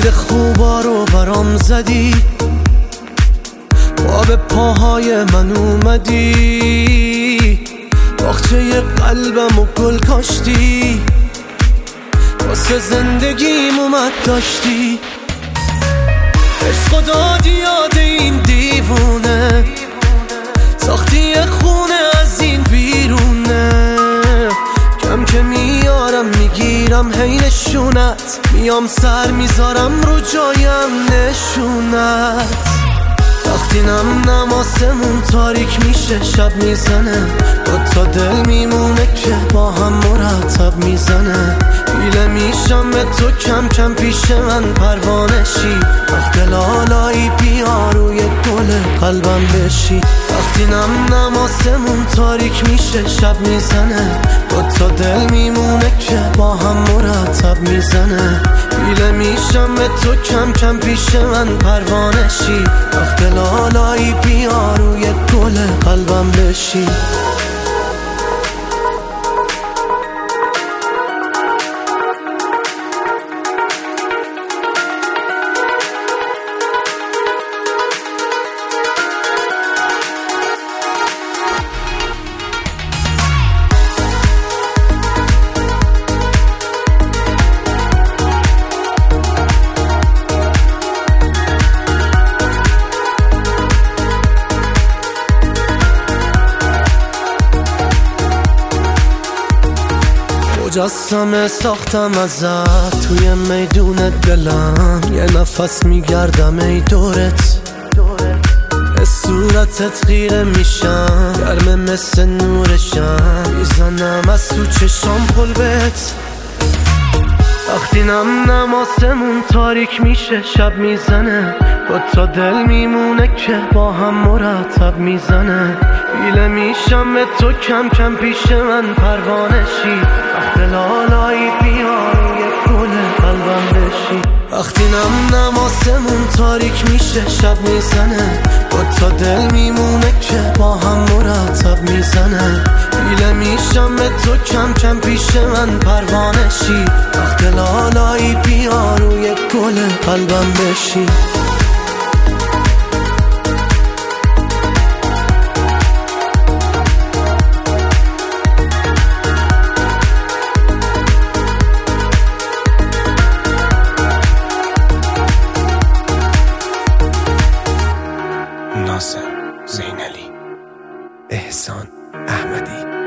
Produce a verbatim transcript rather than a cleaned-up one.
دید خوبا رو برام زدی، با به پاهای من اومدی، باغچه قلبم و گل کاشتی، واسه زندگیم اومد داشتی. عشق دادی یاد این دیوونه، ساختی خونه از این بیرونه. کم که میارم میگیرم هی نشونت، میام سر میذارم رو جایم نشونت. وقتی نم نماسمون تاریک میشه شب میزنه، دو تا دل میمونه که با هم مرتب میزنه. بیله میشم به تو کم کم پیش من پروانشی، وقت لالایی بیا روی گل قلبم بشی. وقتی نم نماسمون تاریک میشه شب میزنه، دو تا دل میمونه که با هم مرتب میزنه. بیله میشم به تو کم کم پیش من پروانشی، وقت لالایی بیا روی گل قلبم بشی. مجسمه ساختم ازت توی میدون دلم، یه نفس میگردم ای دورت، به صورتت خیره میشم، گرمه مثل نورشم، میزنم از تو چشام قلبت. وقتی نم نماسمون تاریک میشه شب میزنه، با تا دل میمونه که با هم مرتب میزنه. بیله میشم به تو کم کم پیش من پروانشی، وقت لالایی بیا روی گل قلبم بشی. وقتی نم نماسمون تاریک میشه شب میزنه، با تا دل میمونه که با هم مرتب میزنه. بیله میشم به تو کم کم پیش من پروانشی، وقت لالایی بیا روی گل قلبم بشی. ناصر زینلی، احسان احمدی.